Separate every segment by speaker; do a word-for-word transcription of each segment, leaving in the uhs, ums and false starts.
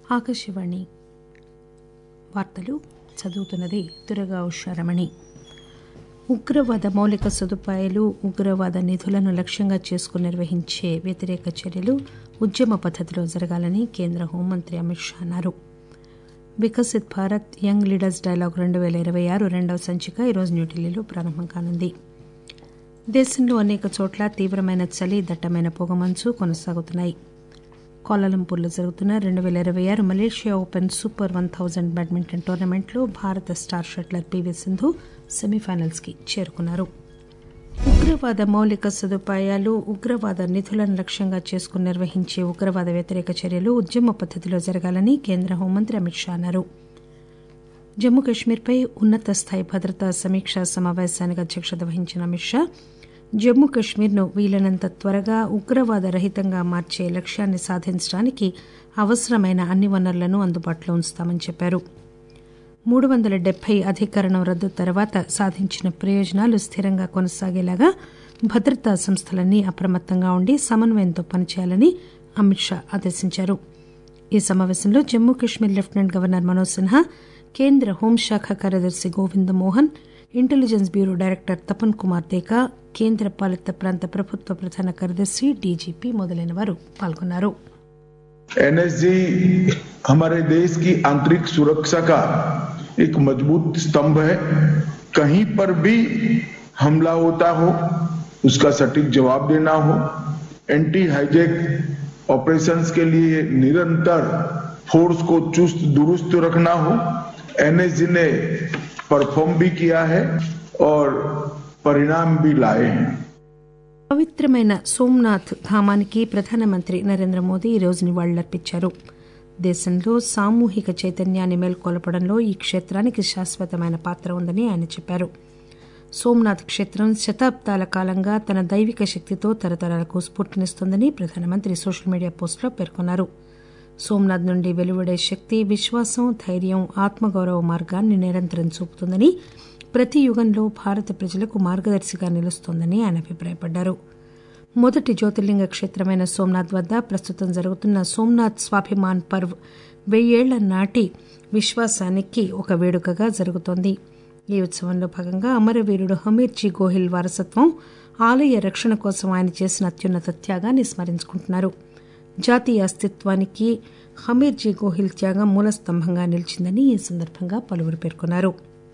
Speaker 1: ఆకాశవాణి వార్తలు చదువుతున్నది దుర్గా ఉషారమణి. ఉగ్రవాద మౌలిక సదుపాయాలు, ఉగ్రవాద నిధులను లక్ష్యంగా చేసుకుని నిర్వహించే వ్యతిరేక చర్యలు ఉద్యమ పద్దతిలో జరగాలని కేంద్ర హోంమంత్రి అమిత్ షా అన్నారు. Viksit Bharat young leaders dialogue రెండు పేల ఇరవై ఆరు రెండవ సంచిక ఈరోజు న్యూఢిల్లీలో ప్రారంభం కానుంది. దేశంలో అనేక చోట్ల తీవ్రమైన చలి, దట్టమైన పొగమంచు కొనసాగుతున్నాయి. కౌలాలంపూర్లో జరుగుతున్న రెండు పేల ఇరవై ఆరు Malaysia open super one thousand badminton టోర్నమెంట్లో భారత star shuttler PV Sindhu semifinals కి చేరుకున్నారు. ఉగ్రవాద మౌలిక సదుపాయాలు, ఉగ్రవాద నిధులను లక్ష్యంగా చేసుకుని నిర్వహించే ఉగ్రవాద వ్యతిరేక చర్యలు ఉద్యమ పద్దతిలో జరగాలని కేంద్ర హోంమంత్రి అమిత్ షా అన్నారు. జమ్మూ కశ్మీర్పై ఉన్నత స్థాయి భద్రతా సమీక్షా సమావేశానికి అధ్యక్షత వహించిన అమిత్ షా జమ్మూ కశ్మీర్ను వీలైనంత త్వరగా ఉగ్రవాద రహితంగా మార్చే లక్ష్యాన్ని సాధించడానికి అవసరమైన అన్ని వనరులను అందుబాటులో ఉంచుతామని చెప్పారు. మూడు వందల డెబ్బై అధికరణం రద్దు తర్వాత సాధించిన ప్రయోజనాలు స్థిరంగా కొనసాగేలాగా భద్రతా సంస్థలన్నీ అప్రమత్తంగా ఉండి సమన్వయంతో పనిచేయాలని అమిత్ షా ఆదేశించారు. ఈ సమావేశంలో జమ్మూ కశ్మీర్ లెఫ్టినెంట్ గవర్నర్ మనోజ్ సిన్హా, కేంద్ర హోంశాఖ కార్యదర్శి Govind Mohan, intelligence bureau director Tapan Kumar Deka, కేంద్ర పాలిత ప్రాంత ప్రభుత్వ ప్రధాన కార్యదర్శి, డీజీపీ మొదలైన వారు పాల్గొన్నారు.
Speaker 2: एनएसजी हमारे देश की आंतरिक सुरक्षा का एक मजबूत स्तंभ है. कहीं पर भी हमला होता हो उसका सटीक जवाब देना हो, एंटी हाईजैक ऑपरेशंस के लिए निरंतर फोर्स को चुस्त दुरुस्त रखना हो. एनएसजी ने परफॉर्म भी किया है और परिणाम भी लाए हैं.
Speaker 1: పవిత్రమైన సోమనాథ్ ధామానికి ప్రధానమంత్రి నరేంద్ర మోదీ ఈరోజు నివాళులర్పించారు. దేశంలో సామూహిక చైతన్యాన్ని మేల్కొల్పడంలో ఈ క్షేత్రానికి శాశ్వతమైన పాత్ర ఉందని ఆయన చెప్పారు. సోమనాథ్ క్షేత్రం శతాబ్దాల కాలంగా తన దైవిక శక్తితో తరతరాలకు స్ఫూర్తినిస్తోందని ప్రధానమంత్రి సోషల్ మీడియా పోస్టులో పేర్కొన్నారు. సోమనాథ్ నుండి వెలువడే శక్తి విశ్వాసం, ధైర్యం, ఆత్మగౌరవ మార్గాన్ని నిరంతరం చూపుతుందని, ప్రతి యుగంలో భారత ప్రజలకు మార్గదర్శిగా నిలుస్తోందని ఆయన అభిప్రాయపడ్డారు. మొదటి జ్యోతిర్లింగ క్షేత్రమైన సోమనాథ్ వద్ద ప్రస్తుతం జరుగుతున్న సోమనాథ్ స్వాభిమాన్ పర్వ్ వెయ్యేళ్ల నాటి విశ్వాసానికి ఒక వేడుకగా జరుగుతోంది. ఈ ఉత్సవంలో భాగంగా అమరవీరుడు హమీర్జీ గోహిల్ వారసత్వం, ఆలయ రక్షణ కోసం ఆయన చేసిన అత్యున్నత త్యాగాన్ని స్మరించుకుంటున్నారు. జాతీయ అస్తిత్వానికి హమీర్జీ గోహిల్ త్యాగం మూలస్తంభంగా నిలిచిందని ఈ సందర్భంగా పలువురు పేర్కొన్నారు.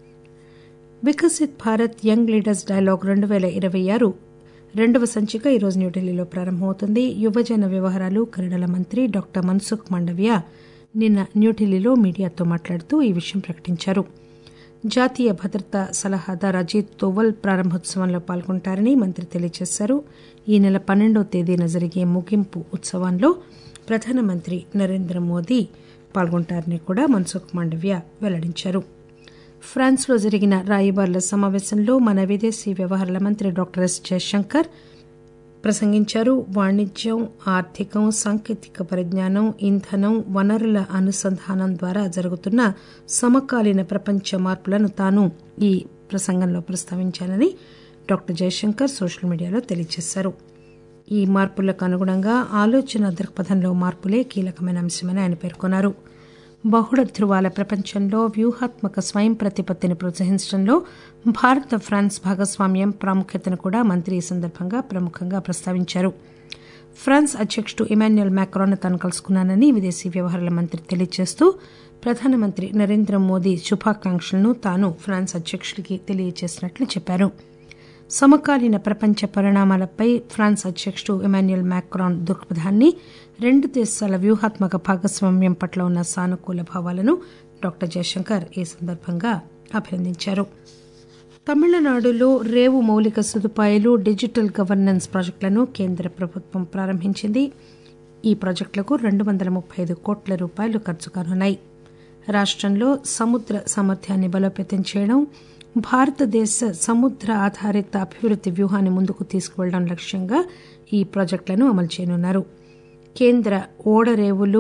Speaker 1: Viksit Bharat young leaders dialogue రెండు పేల ఇరవై ఆరు రెండవ సంచిక ఈరోజు న్యూఢిల్లీలో ప్రారంభమవుతుంది. యువజన వ్యవహారాలు, క్రీడల మంత్రి డాక్టర్ మన్సుఖ్ మాండవియా నిన్న న్యూఢిల్లీలో మీడియాతో మాట్లాడుతూ ఈ విషయం ప్రకటించారు. జాతీయ భద్రతా సలహాదారు అజిత్ దోవల్ ప్రారంభోత్సవంలో పాల్గొంటారని మంత్రి తెలియజేశారు. ఈ నెల పన్నెండవ తేదీన జరిగే ముగింపు ఉత్సవంలో ప్రధానమంత్రి నరేంద్ర మోదీ పాల్గొంటారని కూడా మన్సుఖ్ మాండవియా వెల్లడించారు. ఫ్రాన్స్ లో జరిగిన రాయబారుల సమావేశంలో మన విదేశీ వ్యవహారాల మంత్రి డాక్టర్ ఎస్ జయశంకర్ ప్రసంగించారు. వాణిజ్యం, ఆర్థికం, సాంకేతిక పరిజ్ఞానం, ఇంధనం, వనరుల అనుసంధానం ద్వారా జరుగుతున్న సమకాలీన ప్రపంచ మార్పులను తాను ఈ ప్రసంగంలో ప్రస్తావించానని డాక్టర్ జయశంకర్ సోషల్ మీడియాలో తెలియజేశారు. ఈ మార్పులకు అనుగుణంగా ఆలోచన దృక్పథంలో మార్పులే కీలకమైన అంశమని ఆయన పేర్కొన్నారు. బహుళ ధృవాల ప్రపంచంలో వ్యూహాత్మక స్వయం ప్రతిపత్తిని ప్రోత్సహించడంలో భారత ఫ్రాన్స్ భాగస్వామ్యం ప్రాముఖ్యతను కూడా మంత్రి ఈ సందర్భంగా ప్రముఖంగా ప్రస్తావించారు. ఫ్రాన్స్ అధ్యకుడు ఇమాన్యుయల్ మాక్రాన్ తాను కలుసుకున్నానని విదేశీ వ్యవహారాల మంత్రి తెలియజేస్తూ ప్రధానమంత్రి నరేంద్ర మోదీ శుభాకాంక్షలను తాను ఫ్రాన్స్ అధ్యకుడికి తెలియజేసినట్లు చెప్పారు. సమకాలీన ప్రపంచ పరిణామాలపై ఫ్రాన్స్ అధ్యకుడు ఇమాన్యుయల్ మాక్రాన్ దృక్పథాన్ని, రెండు దేశాల వ్యూహాత్మక భాగస్వామ్యం పట్ల ఉన్న సానుకూల భావాలను డాక్టర్ జయశంకర్ ఈ సందర్భంగా అభినందించారు. తమిళనాడులో రేవు మౌలిక సదుపాయాలు, డిజిటల్ గవర్నెన్స్ ప్రాజెక్టులను కేంద్ర ప్రభుత్వం ప్రారంభించింది. ఈ ప్రాజెక్టులకు రెండు వందల ముప్పై ఐదు కోట్ల రూపాయలు ఖర్చు కానున్నాయి. రాష్టంలో సముద్ర సామర్థ్యాన్ని బలోపేతం చేయడం, భారతదేశ సముద్ర ఆధారిత అభివృద్ది వ్యూహాన్ని ముందుకు తీసుకువెళ్లడం లక్ష్యంగా ఈ ప్రాజెక్టులను అమలు చేయనున్నారు. కేంద్ర ఓడరేవులు,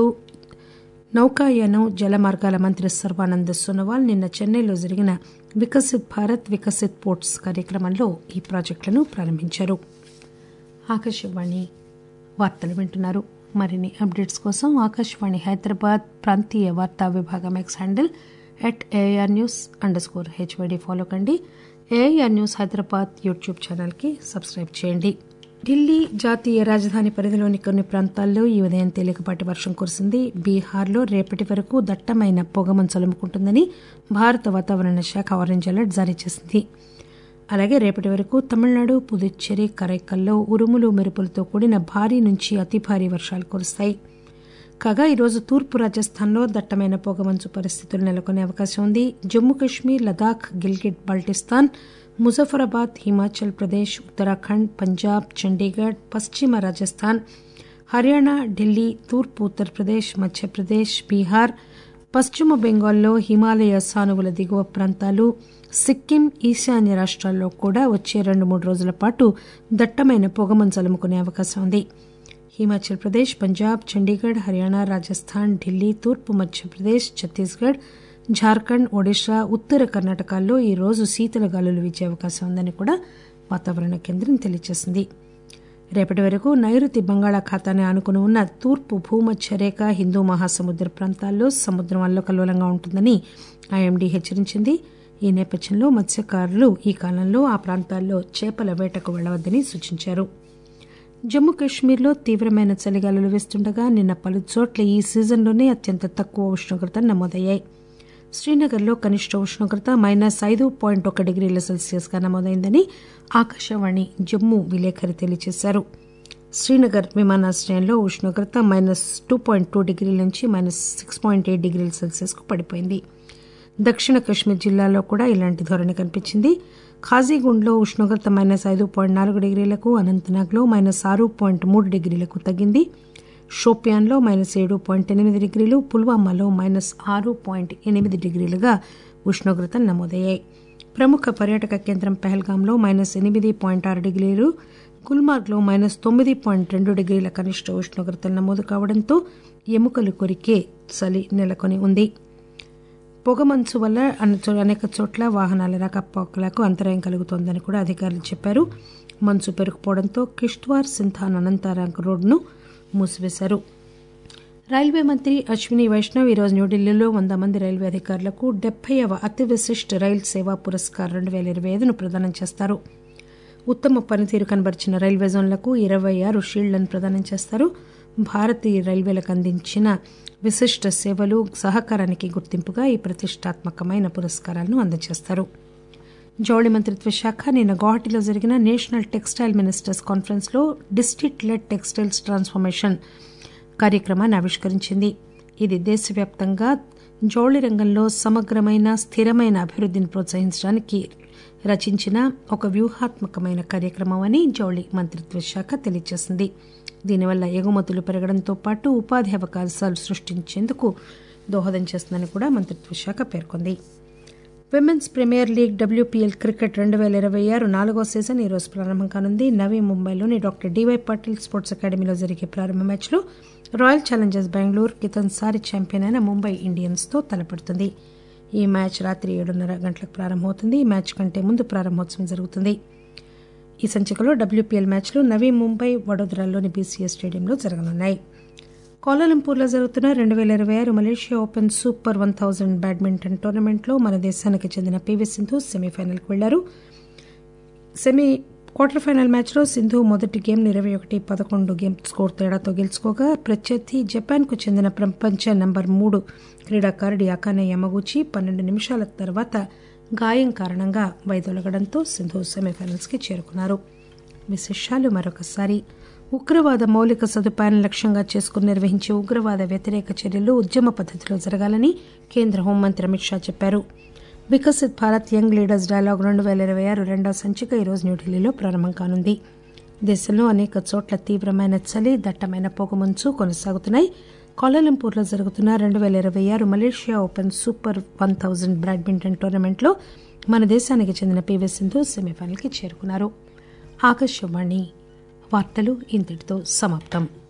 Speaker 1: నౌకాయానం, జలమార్గాల మంత్రి సర్వానంద్ సోనోవాల్ నిన్న చెన్నైలో జరిగిన వికసిత్ భారత్ వికసిత్ పోర్ట్స్ కార్యక్రమంలో ఈ ప్రాజెక్టులను ప్రారంభించారు. ఆకాశవాణి వార్తలు వింటున్నారు. మరిన్ని అప్డేట్స్ కోసం ఆకాశవాణి హైదరాబాద్ ప్రాంతీయ వార్తా విభాగం X handle at AIR news underscore HYD follow కండి. ఏఐఆర్ న్యూస్ హైదరాబాద్ యూట్యూబ్ ఛానల్కి సబ్స్క్రైబ్ చేయండి. ఢిల్లీ జాతీయ రాజధాని పరిధిలోని కొన్ని ప్రాంతాల్లో ఈ ఉదయం తేలికపాటి వర్షం కురిసింది. బీహార్లో రేపటి వరకు దట్టమైన పొగమంచు అలుముకుంటుందని భారత వాతావరణ శాఖ ఆరెంజ్ అలర్ట్ జారీ చేసింది. అలాగే రేపటి వరకు తమిళనాడు, పుదుచ్చేరి, కరైకల్లో ఉరుములు మెరుపులతో కూడిన భారీ నుంచి అతి భారీ వర్షాలు కురుస్తాయి. కాగా ఈరోజు తూర్పు రాజస్థాన్లో దట్టమైన పొగమంచు పరిస్థితులు నెలకొనే అవకాశం ఉంది. జమ్మూ కశ్మీర్, లదాఖ్, గిల్గిట్ బాల్టిస్తాన్, ముజఫరాబాద్, హిమాచల్ ప్రదేశ్, ఉత్తరాఖండ్, పంజాబ్, చండీగఢ్, పశ్చిమ రాజస్థాన్, హర్యానా, ఢిల్లీ, తూర్పు ఉత్తరప్రదేశ్, మధ్యప్రదేశ్, బీహార్, పశ్చిమ బెంగాల్లో హిమాలయ సానువుల దిగువ ప్రాంతాలు, సిక్కిం, ఈశాన్య రాష్ట్రాల్లో కూడా వచ్చే రెండు మూడు రోజుల పాటు దట్టమైన పొగమంచు అలుముకునే అవకాశం ఉంది. హిమాచల్ ప్రదేశ్, పంజాబ్, చండీగఢ్, హర్యానా, రాజస్థాన్, ఢిల్లీ, తూర్పు మధ్యప్రదేశ్, ఛత్తీస్గఢ్, జార్ఖండ్, ఒడిశా, ఉత్తర కర్ణాటకల్లో ఈ రోజు శీతల గాలులు వీచే అవకాశం ఉందని కూడా వాతావరణ కేంద్రం తెలియజేసింది. రేపటి వరకు నైరుతి బంగాళాఖాతాన్ని ఆనుకుని ఉన్న తూర్పు భూమధ్య రేఖ, హిందూ మహాసముద్ర ప్రాంతాల్లో సముద్రం అల్లకల్లోలంగా ఉంటుందని ఐఎండీ హెచ్చరించింది. ఈ నేపథ్యంలో మత్స్యకారులు ఈ కాలంలో ఆ ప్రాంతాల్లో చేపల వేటకు వెళ్లవద్దని సూచించారు. జమ్మూ కశ్మీర్లో తీవ్రమైన చలిగాలులు వీస్తుండగా నిన్న పలు చోట్ల ఈ సీజన్లోనే అత్యంత తక్కువ ఉష్ణోగ్రత నమోదయ్యాయి. శ్రీనగర్లో కనిష్ట ఉష్ణోగ్రత మైనస్ ఐదు పాయింట్ ఒక డిగ్రీల సెల్సియస్గా నమోదైందని ఆకాశవాణి జమ్మూ విలేకరి తెలియజేశారు. శ్రీనగర్ విమానాశ్రయంలో ఉష్ణోగ్రత మైనస్ టూ పాయింట్ టూ డిగ్రీల నుంచి మైనస్ సిక్స్ పాయింట్ ఎయిట్ డిగ్రీల సెల్సియస్కు పడిపోయింది. దక్షిణ కశ్మీర్ జిల్లాలో కూడా ఇలాంటి ధోరణి కనిపించింది. ఖాజీగుండ్లో ఉష్ణోగ్రత మైనస్ ఐదు పాయింట్ నాలుగు డిగ్రీలకు, అనంతనాగ్లో మైనస్ ఆరు పాయింట్ మూడు డిగ్రీలకు తగ్గింది. షోపియాన్లో మైనస్ ఏడు పాయింట్ ఎనిమిది డిగ్రీలు, పుల్వామాలో మైనస్ ఆరు పాయింట్ ఎనిమిది డిగ్రీలుగా ఉష్ణోగ్రతలు నమోదయ్యాయి. ప్రముఖ పర్యాటక కేంద్రం పెహల్గాంలో మైనస్ ఎనిమిది పాయింట్ ఆరు డిగ్రీలు, గుల్మార్గ్లో మైనస్ తొమ్మిది పాయింట్ రెండు డిగ్రీల కనిష్ట ఉష్ణోగ్రతలు నమోదు కావడంతో ఎముకలు కొరికే చలి నెలకొని ఉంది. పొగమంచు వల్ల అనేక చోట్ల వాహనాల రాకపోకలకు అంతరాయం కలుగుతోందని కూడా అధికారులు చెప్పారు. మంచు పెరుగుపోవడంతో కిష్త్వార్, సింథాన్, అనంతనాగ్ రోడ్డును మూసివేశారు. రైల్వే మంత్రి అశ్విని వైష్ణవ్ ఈరోజు న్యూఢిల్లీలో వంద మంది రైల్వే అధికారులకు డెబ్బైవ అతి విశిష్ట రైల్ సేవా పురస్కార్ రెండు పేల ఇరవై ఐదును ప్రదానం చేస్తారు. ఉత్తమ పనితీరు కనబరిచిన రైల్వే జోన్లకు ఇరవై ఆరు షీల్డ్లను ప్రదానం చేస్తారు. భారతీయ రైల్వేలకు అందించిన విశిష్ట సేవలు, సహకారానికి గుర్తింపుగా ఈ ప్రతిష్టాత్మకమైన పురస్కారాలను అందజేస్తారు. జౌళి మంత్రిత్వ శాఖ నిన్న గౌహటిలో జరిగిన నేషనల్ టెక్స్టైల్ మినిస్టర్స్ కాన్ఫరెన్స్ లో డిస్ట్రిక్ట్ లెడ్ టెక్స్టైల్స్ ట్రాన్స్ఫర్మేషన్ కార్యక్రమాన్ని ఆవిష్కరించింది. ఇది దేశవ్యాప్తంగా జౌళి రంగంలో సమగ్రమైన, స్థిరమైన అభివృద్ధిని ప్రోత్సహించడానికి రచించిన ఒక వ్యూహాత్మకమైన కార్యక్రమం అని జౌళి మంత్రిత్వ శాఖ తెలియజేసింది. దీనివల్ల ఎగుమతులు పెరగడంతో పాటు ఉపాధి అవకాశాలు సృష్టించేందుకు దోహదం చేస్తుందని కూడా మంత్రిత్వ శాఖ పేర్కొంది. Women's premier league WPL cricket రెండు పేల ఇరవై ఆరు నాలుగో సీజన్ ఈ రోజు ప్రారంభం కానుంది. నవీ ముంబైలోని డాక్టర్ డివై పాటిల్ స్పోర్ట్స్ అకాడమీలో జరిగే ప్రారంభ మ్యాచ్లో రాయల్ ఛాలెంజర్స్ బెంగళూరు కితన్సారి ఛాంపియన్ అయిన ముంబై ఇండియన్స్ తో తలపడుతుంది. ఈ మ్యాచ్ రాత్రి ఏడున్నర గంటలకు ప్రారంభమవుతుంది. ఈ మ్యాచ్ కంటే ముందు ప్రారంభోత్సవం జరుగుతుంది. ఈ సంచికలో డబ్ల్యూపీఎల్ మ్యాచ్లు నవీ ముంబై, వడోదరాలోని బీసీఎస్ స్టేడియంలో జరగనున్నాయి. కౌలాలంపూర్లో జరుగుతున్న రెండు పేల ఇరవై ఆరు Malaysia open super one thousand badminton టోర్నమెంట్లో మన దేశానికి చెందిన పీవీ సింధు సెమీఫైనల్కు వెళ్లారు. సెమీ క్వార్టర్ ఫైనల్ మ్యాచ్లో సింధు మొదటి గేమ్ను ఇరవై ఒకటి పదకొండు గేమ్ స్కోర్ తేడాతో గెలుచుకోగా ప్రత్యర్థి జపాన్కు చెందిన ప్రపంచ నెంబర్ మూడు క్రీడాకారుడి అకానే యమగూచి పన్నెండు నిమిషాల తర్వాత గాయం కారణంగా వైదొలగడంతో సింధు సెమీఫైనల్స్కి చేరుకున్నారు. విశేషాలు మరొకసారి. ఉగ్రవాద మౌలిక సదుపాయాలను లక్ష్యంగా చేసుకుని నిర్వహించే ఉగ్రవాద వ్యతిరేక చర్యలు ఉద్యమ పద్దతిలో జరగాలని కేంద్ర హోంమంత్రి అమిత్ షా చెప్పారు. Viksit Bharat young leaders dialogue రెండు పేల ఇరవై ఆరు రెండవ సంచిక ఈరోజు న్యూఢిల్లీలో ప్రారంభం కానుంది. దేశంలో అనేక చోట్ల తీవ్రమైన చలి, దట్టమైన పొగమంచు కొనసాగుతున్నాయి. కౌలాలంపూర్లో జరుగుతున్న రెండు పేల ఇరవై ఆరు Malaysia open super one thousand badminton టోర్నమెంట్లో మన దేశానికి చెందిన పీవీ సింధు సెమీఫైనల్కి చేరుకున్నారు. ఆకాశవాణి వార్తలు ఇంతటితో సమాప్తం.